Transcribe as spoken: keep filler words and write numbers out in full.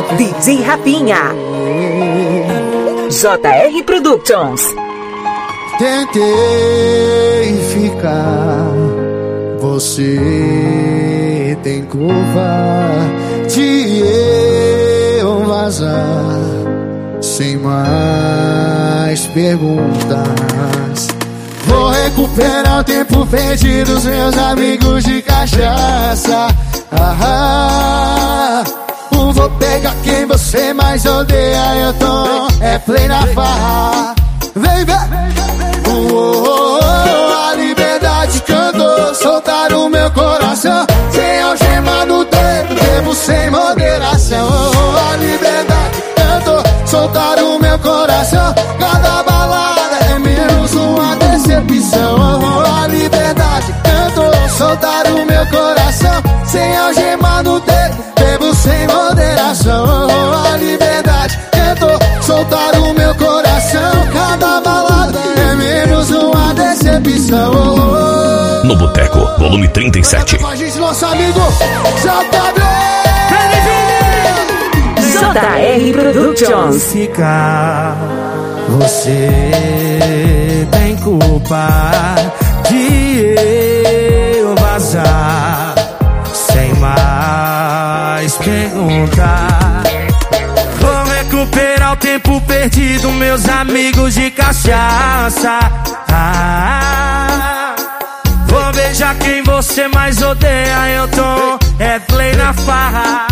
D J Rapinha, J R Productions. Tentei ficar, você tem culpa de eu vazar sem mais perguntas. Vou recuperar o tempo perdido dos meus amigos de cachaça. Ah, um vou pegar quem você mais odeia, eu tô é play na farra. Vem, vem, oh, oh, oh, a liberdade cantou, soltar o meu coração, sem algema no dedo, devo sem moderação. Oh, oh, a liberdade cantou, soltar o meu coração, cada balada é menos uma decepção. Oh, oh, a liberdade cantou, soltar o meu coração, sem algema no dedo, devo sem moderação. Oh, oh, a liberdade cantou, soltar o meu coração, cada balada é menos uma decepção. Oh, oh. No Boteco, volume trinta e sete. Com a gente, nosso amigo J W J R Productions. Ficar, você tem culpa de eu vazar sem mais perguntar. Vou recuperar o tempo perdido, meus amigos de cachaça. Ah, vou beijar quem você mais odeia, eu tô é play na farra.